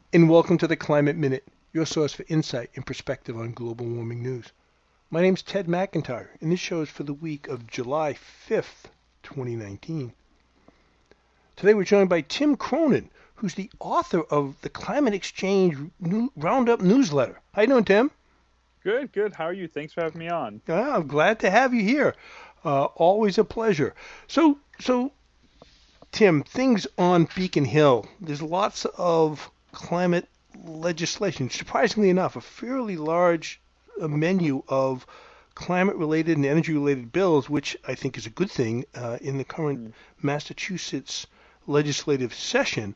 And welcome to the Climate Minute, your source for insight and perspective on global warming news. My name's Ted McIntyre, and this show is for the week of July 5th, 2019. Today we're joined by Tim Cronin, who's the author of the Climate Exchange Roundup newsletter. How you doing, Tim? Good, good. How are you? Thanks for having me on. I'm glad to have you here. Always a pleasure. So, Tim, things on Beacon Hill. There's lots of climate legislation. Surprisingly enough, a fairly large menu of climate-related and energy-related bills, which I think is a good thing in the current Mm. Massachusetts legislative session.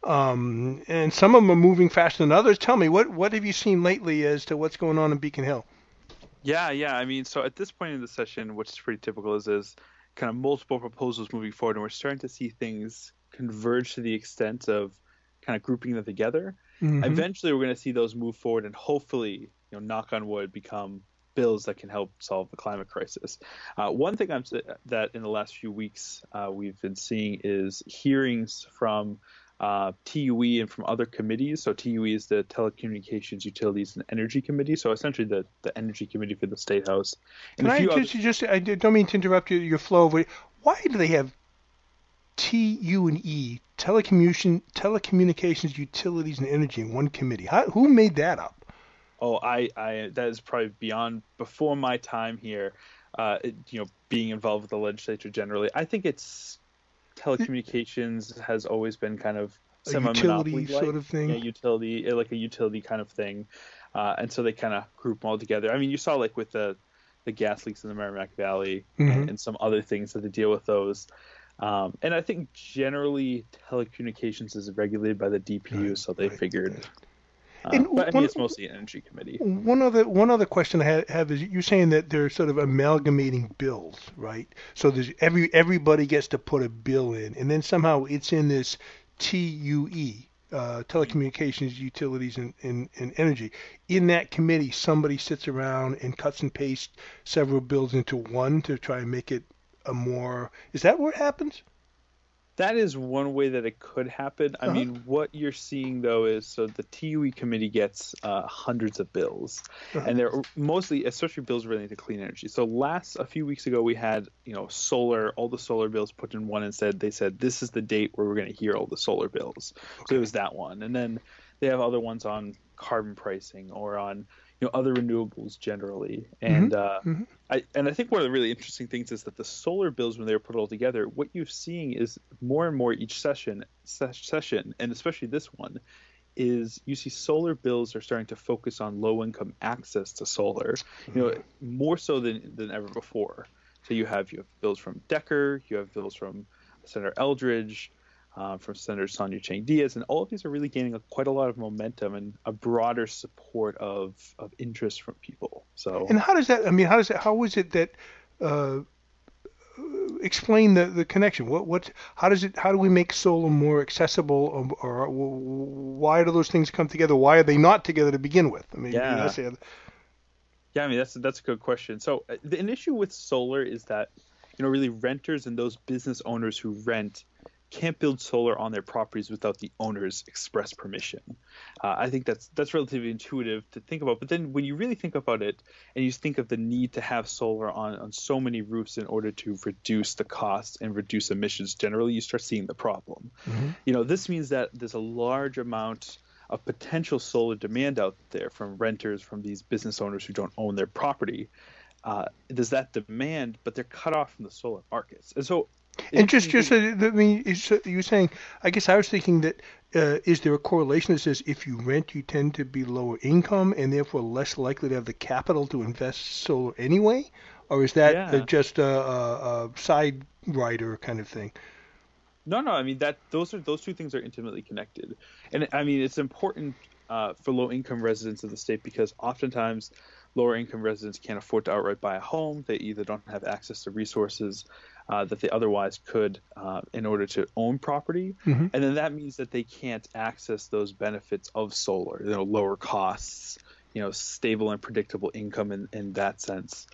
And some of them are moving faster than others. Tell me, what have you seen lately as to what's going on in Beacon Hill? Yeah. So at this point in the session, what's pretty typical is kind of multiple proposals moving forward, and we're starting to see things converge to the extent of kind of grouping them together. Mm-hmm. Eventually, we're going to see those move forward, and hopefully, knock on wood, become bills that can help solve the climate crisis. One thing that in the last few weeks we've been seeing is hearings from TUE and from other committees. So TUE is the Telecommunications, Utilities, and Energy Committee. So essentially the Energy Committee for the State House. And Can a I few other. just I don't mean to interrupt your flow of it. Why do they have T, U, and E, telecommunications, utilities, and energy in one committee? Who made that up? Oh, that is probably beyond before my time here. Being involved with the legislature generally, I think it's telecommunications has always been kind of A utility semi-monopoly sort like, of thing? like a utility kind of thing, and so they kind of group them all together. I mean, you saw like with the gas leaks in the Merrimack Valley Mm-hmm. and some other things that they deal with those. And I think generally telecommunications is regulated by the DPU, Right, so they right, figured. right. And But I mean, one it's mostly an energy committee. one other question I have is you're saying that they're sort of amalgamating bills, right? So there's everybody gets to put a bill in, and then somehow it's in this TUE, telecommunications, utilities, and energy. In that committee, somebody sits around and cuts and pastes several bills into one to try and make it a more. Is that what happens? That is one way that it could happen. I Uh-huh. mean, what you're seeing though is so the TUE committee gets hundreds of bills, Uh-huh. and they're mostly, especially bills relating to clean energy. So a few weeks ago, we had solar, all the solar bills put in one, and they said this is the date where we're going to hear all the solar bills. So it Okay. was that one, and then they have other ones on carbon pricing or on other renewables generally, Mm-hmm. and Mm-hmm. I think one of the really interesting things is that the solar bills, when they were put all together, what you're seeing is more and more each session, and especially this one, is you see solar bills are starting to focus on low income access to solar, more so than ever before. So you have bills from Decker, you have bills from Senator Eldridge, from Senator Sonia Chang Diaz, and all of these are really gaining quite a lot of momentum and a broader support of interest from people. So. And how does that? I mean, How is it that? Uh, Explain the connection. How does it? How do we make solar more accessible, or why do those things come together? Why are they not together to begin with? I mean, Yeah. that's it. Yeah, I mean that's a good question. So an issue with solar is that really renters and those business owners who rent can't build solar on their properties without the owner's express permission. I think that's relatively intuitive to think about. But then when you really think about it and you think of the need to have solar on so many roofs in order to reduce the cost and reduce emissions generally, you start seeing the problem. Hmm. This means that there's a large amount of potential solar demand out there from renters, from these business owners who don't own their property. There's that demand, but they're cut off from the solar markets. And so an And interesting thing. I mean, you're saying. I guess I was thinking that is there a correlation that says if you rent, you tend to be lower income and therefore less likely to have the capital to invest solar anyway, or is that Yeah. just a side rider kind of thing? No. I mean that those two things are intimately connected, and I mean it's important for low income residents of the state because oftentimes lower income residents can't afford to outright buy a home. They either don't have access to resources that they otherwise could in order to own property, Hmm. and then that means that they can't access those benefits of solar. Lower costs, stable and predictable income in that sense.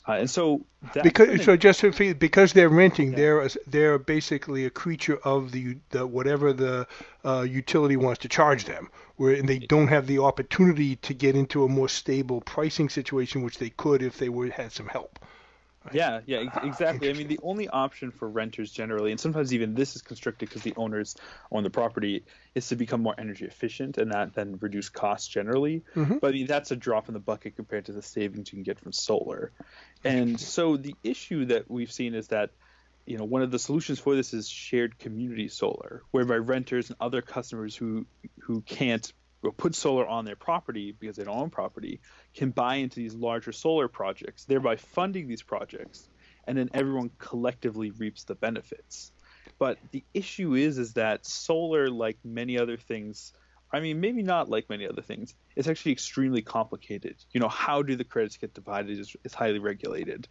And so that's been Because so just if because they're renting, yeah. they're basically a creature of the whatever the utility wants to charge them, where and they don't have the opportunity to get into a more stable pricing situation, which they could if they were had some help. Right? Yeah, yeah, exactly. I mean, Interesting. the only option for renters generally, and sometimes even this is constricted because the owners own the property, is to become more energy efficient and that then reduce costs generally. Hmm. But I mean, that's a drop in the bucket compared to the savings you can get from solar. And Interesting. so the issue that we've seen is that, one of the solutions for this is shared community solar, whereby renters and other customers who can't put solar on their property because they don't own property can buy into these larger solar projects, thereby funding these projects, and then everyone collectively reaps the benefits. But the issue is that solar, like many other things, I mean, maybe not like many other things, it's actually extremely complicated. How do the credits get divided is highly regulated.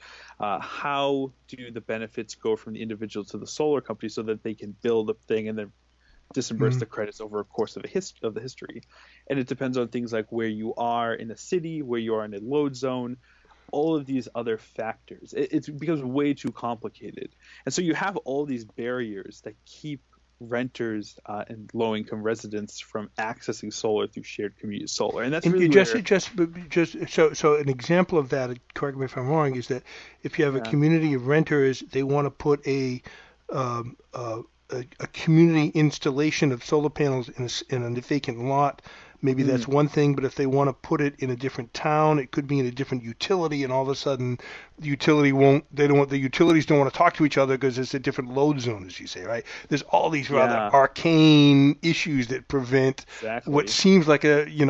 How do the benefits go from the individual to the solar company so that they can build a thing and then disburse Mm. the credits over a course of the history. And it depends on things like where you are in a city, where you are in a load zone, all of these other factors. It becomes way too complicated. And so you have all these barriers that keep renters and low-income residents from accessing solar through shared community solar. And that's And really you where, just so an example of that, correct me if I'm wrong, is that if you have a yeah. community of renters, they want to put um, uh, a community installation of solar panels in a vacant lot. Maybe Mm, that's one thing, but if they want to put it in a different town, it could be in a different utility, and all of a sudden, the utility won't. They don't want the utilities don't want to talk to each other because it's a different load zone, as you say, right? There's all these rather yeah, arcane issues that prevent what exactly. seems like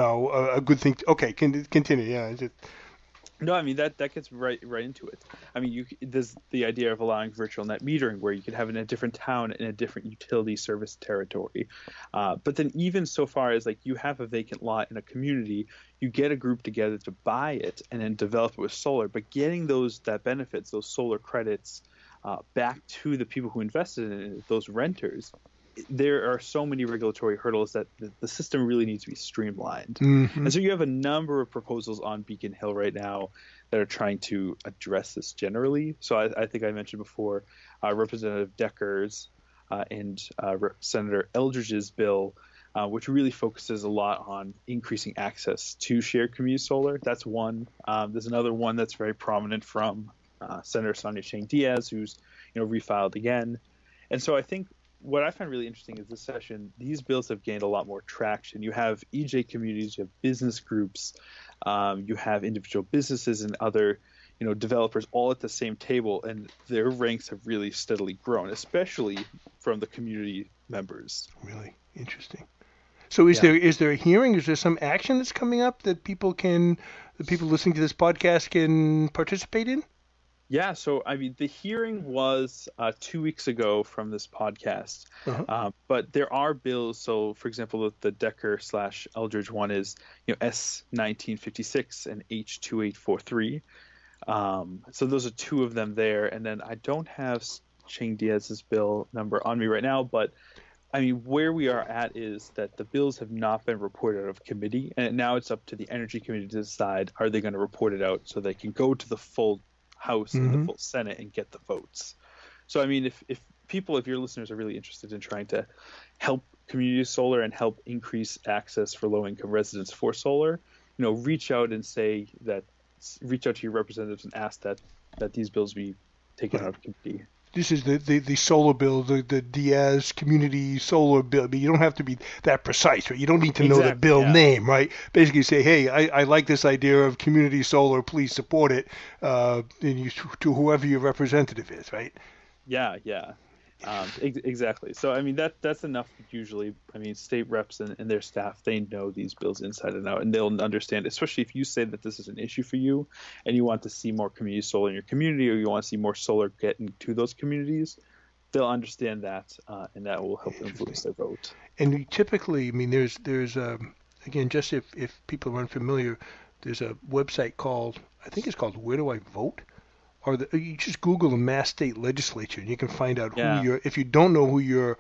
a good thing. Okay, continue. Yeah, No, I mean that gets right into it. I mean, there's the idea of allowing virtual net metering, where you could have it in a different town in a different utility service territory. But then even so far as like you have a vacant lot in a community, you get a group together to buy it and then develop it with solar. But getting that benefits, those solar credits, back to the people who invested in it, those renters, there are so many regulatory hurdles that the system really needs to be streamlined. hmm. And so you have a number of proposals on Beacon Hill right now that are trying to address this generally. So I think I mentioned before Representative Decker's and Senator Eldridge's bill, which really focuses a lot on increasing access to shared community solar. That's one. There's another one that's very prominent from Senator Sonia Chang Diaz, who's refiled again. And so I think what I find really interesting is this session, these bills have gained a lot more traction. You have EJ communities, you have business groups, you have individual businesses and other, developers all at the same table, and their ranks have really steadily grown, especially from the community members. Really interesting. So Yeah. is there a hearing? Is there some action that's coming up that the people listening to this podcast can participate in? Yeah, so I mean, the hearing was 2 weeks ago from this podcast, Uh-huh. but there are bills. So, for example, the Decker slash Eldridge one is S 1956 and H 2843. So those are two of them there, and then I don't have Chang Diaz's bill number on me right now, but I mean, where we are at is that the bills have not been reported out of committee, and now it's up to the Energy Committee to decide are they going to report it out so they can go to the full House and the Hmm. full Senate and get the votes. So, I mean, if your listeners are really interested in trying to help community solar and help increase access for low income residents for solar, reach out and reach out to your representatives and ask that these bills be taken out Right. of committee. This is the solar bill, the Diaz community solar bill. But you don't have to be that precise, right? You don't need to know the Exactly. bill Yeah. name, right? Basically say, hey, I like this idea of community solar. Please support it. And to whoever your representative is, right? Yeah, yeah, exactly. So I mean that's enough usually. I mean state reps and their staff, they know these bills inside and out, and they'll understand. Especially if you say that this is an issue for you, and you want to see more community solar in your community, or you want to see more solar get into those communities, they'll understand that, and that will help Interesting. influence their vote. And we typically, I mean, there's again, just if people are unfamiliar, there's a website called, I think it's called Where Do I Vote? You just Google the Mass State Legislature and you can find out who Yeah. your, if you don't know who your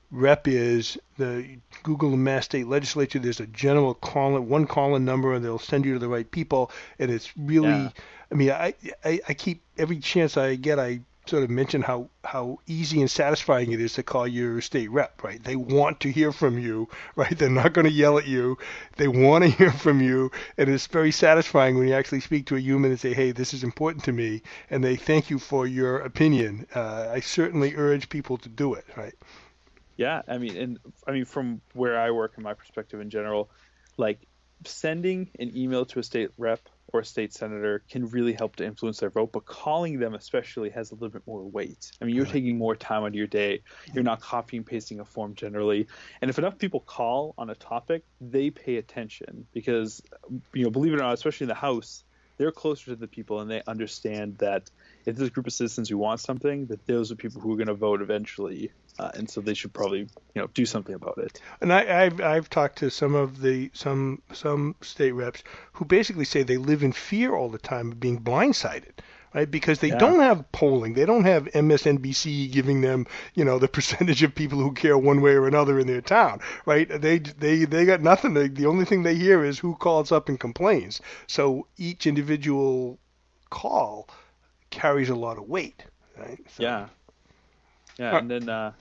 rep is, the Google and Mass State Legislature, there's a general one call-in number, and they'll send you to the right people. And it's Yeah. really, I mean, I keep every chance I get, I sort of mention how easy and satisfying it is to call your state rep, right? They want to hear from you, right? They're not going to yell at you. They want to hear from you, and it's very satisfying when you actually speak to a human and say, hey, this is important to me, and they thank you for your opinion. I certainly urge people to do it, right? Yeah, I mean, from where I work and my perspective in general, like sending an email to a state rep or a state senator can really help to influence their vote, but calling them especially has a little bit more weight. I mean, you're Really? taking more time out of your day. You're not copying and pasting a form generally. And if enough people call on a topic, they pay attention because, believe it or not, especially in the House, they're closer to the people and they understand that if there's a group of citizens who want something, that those are people who are going to vote eventually. And so they should probably, do something about it. And I've talked to some state reps who basically say they live in fear all the time of being blindsided, right? Because they Yeah. don't have polling, they don't have MSNBC giving them, the percentage of people who care one way or another in their town, right? They got nothing. The only thing they hear is who calls up and complains. So each individual call carries a lot of weight, right? So, Yeah. Yeah. uh, And then, yeah.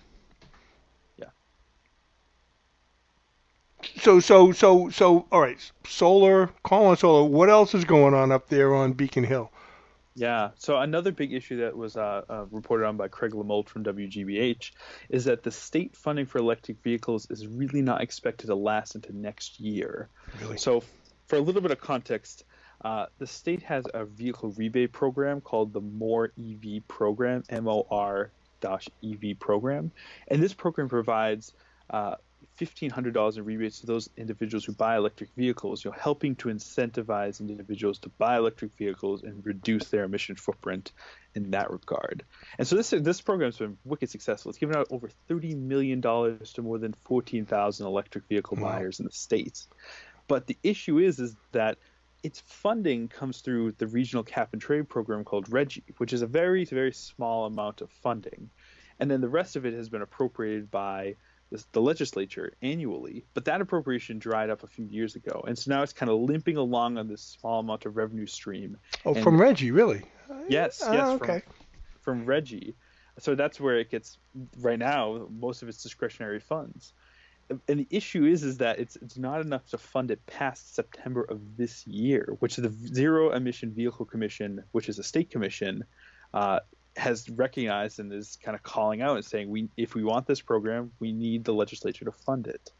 so, all right, solar, call on solar. What else is going on up there on Beacon Hill? Yeah. So another big issue that was reported on by Craig Lamolt from WGBH is that the state funding for electric vehicles is really not expected to last into next year. Really? So for a little bit of context, the state has a vehicle rebate program called the More EV program, MOR-EV program. And this program provides $1,500 in rebates to those individuals who buy electric vehicles, helping to incentivize individuals to buy electric vehicles and reduce their emission footprint in that regard. And so this program's been wicked successful. It's given out over $30 million to more than 14,000 electric vehicle buyers in the state. But the issue is that its funding comes through the regional cap and trade program called RGGI, which is a very, very small amount of funding. And then the rest of it has been appropriated by the legislature annually, but that appropriation dried up a few years ago, and so now it's kind of limping along on this small amount of revenue stream. Oh, And from RGGI, really? yes, Okay. from RGGI. So that's where it gets right now most of its discretionary funds. And the issue is that it's not enough to fund it past September of this year, which the Zero Emission Vehicle Commission, which is a state commission, has recognized and is kind of calling out and saying, if we want this program, we need the legislature to fund it.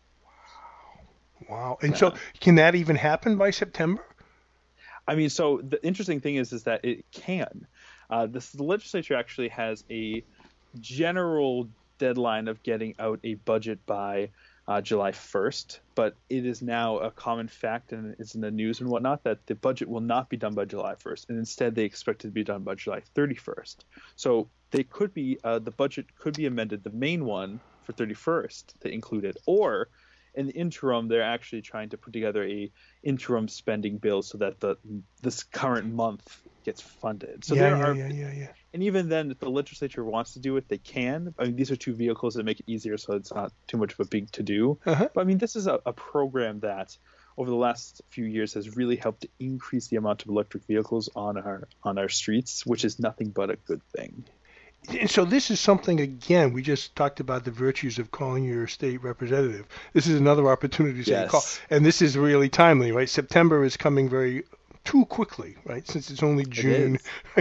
Wow. And so can that even happen by September? I mean, so the interesting thing is that it can. The legislature actually has a general deadline of getting out a budget by July 1st, but it is now a common fact, and it's in the news and whatnot, that the budget will not be done by July 1st, and instead they expect it to be done by July 31st. So they could be the budget could be amended, the main one for 31st, to include it, or in the interim, they're actually trying to put together a interim spending bill so that this current month gets funded. So Yeah. and even then, if the legislature wants to do it, they can. I mean, these are two vehicles that make it easier, so it's not too much of a big to-do. Uh-huh. But I mean, this is a program that over the last few years has really helped to increase the amount of electric vehicles on our streets, which is nothing but a good thing. And so this is something, again, we just talked about the virtues of calling your state representative. This is another opportunity to say Yes. call. And this is really timely, right? September is coming very too quickly, right? Since it's only June.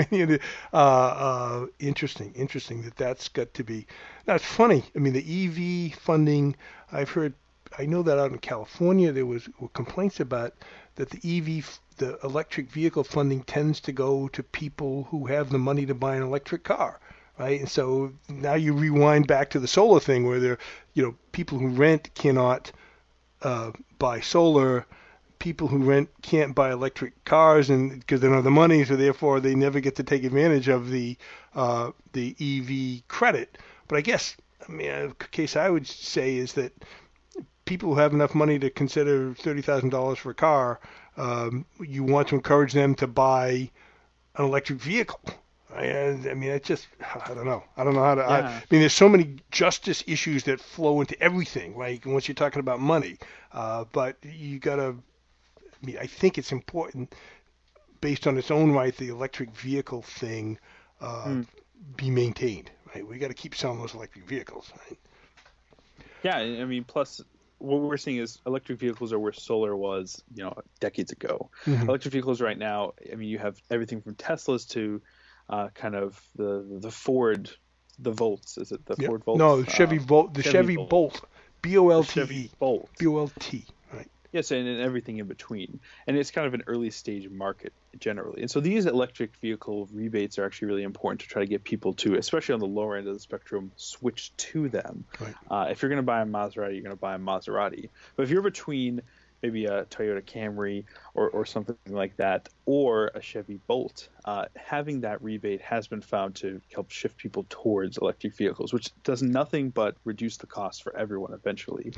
Interesting that's got to be. Now, it's funny. I mean, the EV funding, I know that out in California there were complaints about that the electric vehicle funding tends to go to people who have the money to buy an electric car. Right, and so now you rewind back to the solar thing, where people who rent cannot buy solar, people who rent can't buy electric cars, and because they don't have the money, so therefore they never get to take advantage of the EV credit. But I guess, I mean, a case I would say is that people who have enough money to consider $30,000 for a car, you want to encourage them to buy an electric vehicle. I mean, it's just, I don't know. I don't know how to. I Yeah. mean, there's so many justice issues that flow into everything, right? Once you're talking about money, but you gotta. I mean, I think it's important, based on its own right, the electric vehicle thing uh, Hmm. be maintained, right? We got to keep selling those electric vehicles, right? Yeah, I mean, plus what we're seeing is electric vehicles are where solar was, decades ago. Hmm. Electric vehicles right now, I mean, you have everything from Teslas to kind of the Ford, the Volts. Is it the Yep. Ford No, Volts? Chevy Volt, the Chevy Chevy Volt, Bolt, the Chevy B-O-L-T-E, Bolt. B-O-L-T, right? Yes, and everything in between. And it's kind of an early stage market generally. And so these electric vehicle rebates are actually really important to try to get people to, especially on the lower end of the spectrum, switch to them. Right. If you're going to buy a Maserati, you're going to buy a Maserati. But if you're between maybe a Toyota Camry or something like that, or a Chevy Bolt, having that rebate has been found to help shift people towards electric vehicles, which does nothing but reduce the cost for everyone eventually.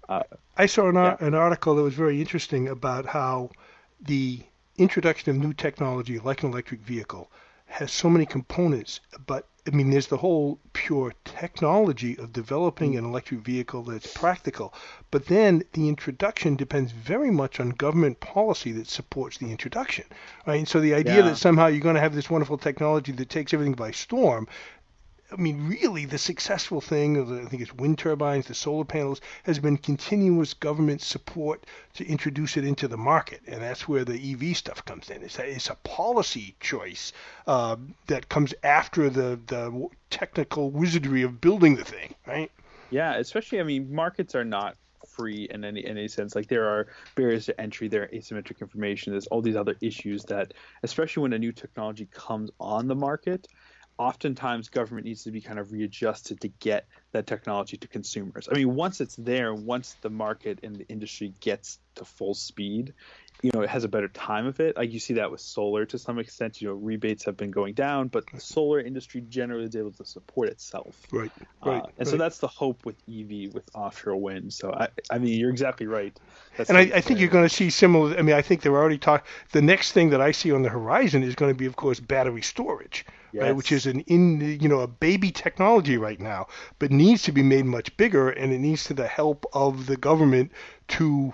I saw Yeah. an article that was very interesting about how the introduction of new technology, like an electric vehicle, has so many components. But I mean, there's the whole pure technology of developing an electric vehicle that's practical. But then the introduction depends very much on government policy that supports the introduction, right? And so the idea that Yeah. somehow you're going to have this wonderful technology that takes everything by storm. I mean, really, the successful thing, I think it's wind turbines, the solar panels, has been continuous government support to introduce it into the market, and that's where the EV stuff comes in. It's a policy choice that comes after the technical wizardry of building the thing, right? Yeah, especially, I mean, markets are not free in any sense. Like there are barriers to entry, there are asymmetric information, there's all these other issues that, especially when a new technology comes on the market, oftentimes government needs to be kind of readjusted to get that technology to consumers. I mean, once it's there, once the market and the industry gets to full speed, it has a better time of it. Like you see that with solar to some extent. Rebates have been going down, but the solar industry generally is able to support itself. Right, right. So that's the hope with EV, with offshore wind. So I mean, you're exactly right. And I think you're going to see similar. I mean, I think they're already talking. The next thing that I see on the horizon is going to be, of course, battery storage, right? Which is a baby technology right now, but needs to be made much bigger, and it needs the help of the government to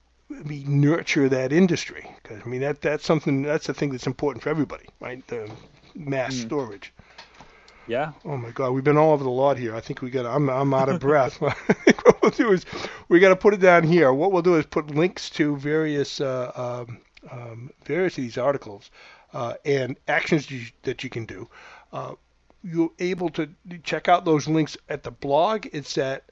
nurture that industry. Because I mean, that's something. That's the thing that's important for everybody, right? The mass storage. Yeah. Oh my God, we've been all over the lot here. I think we got. I'm out of breath. I think what we'll do is we got to put it down here. What we'll do is put links to various various of these articles and actions that you can do. You're able to check out those links at the blog. It's at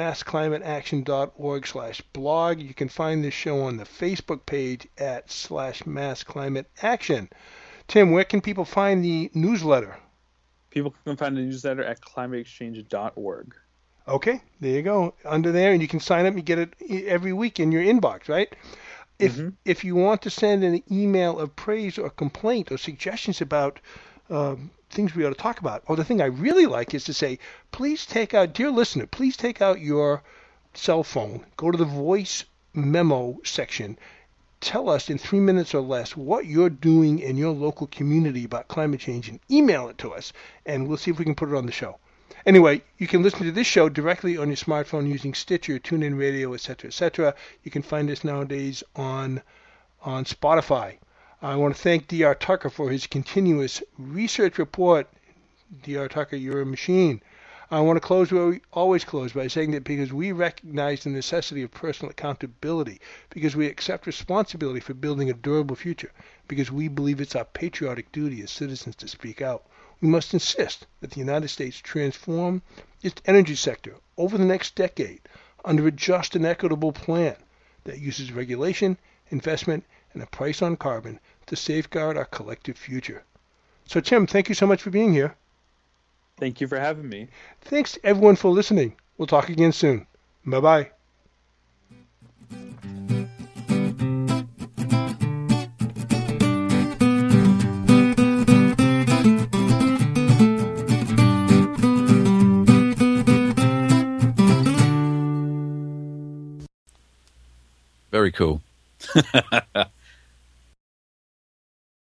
massclimateaction.org/blog. You can find this show on the Facebook page at /massclimateaction. Tim, where can people find the newsletter? People can find the newsletter at climateexchange.org. Okay, there you go. Under there, and you can sign up and get it every week in your inbox, right? If you want to send an email of praise or complaint or suggestions about things we ought to talk about, or the thing I really like is to say, please take out, dear listener, please take out your cell phone, go to the voice memo section, tell us in 3 minutes or less what you're doing in your local community about climate change, and email it to us, and we'll see if we can put it on the show. Anyway, you can listen to this show directly on your smartphone using Stitcher, TuneIn Radio, etc., etc. You can find us nowadays on Spotify. I want to thank D.R. Tucker for his continuous research report. D.R. Tucker, you're a machine. I want to close where we always close, by saying that because we recognize the necessity of personal accountability, because we accept responsibility for building a durable future, because we believe it's our patriotic duty as citizens to speak out, we must insist that the United States transform its energy sector over the next decade under a just and equitable plan that uses regulation, investment, and a price on carbon to safeguard our collective future. So, Tim, thank you so much for being here. Thank you for having me. Thanks to everyone for listening. We'll talk again soon. Bye-bye. Very cool.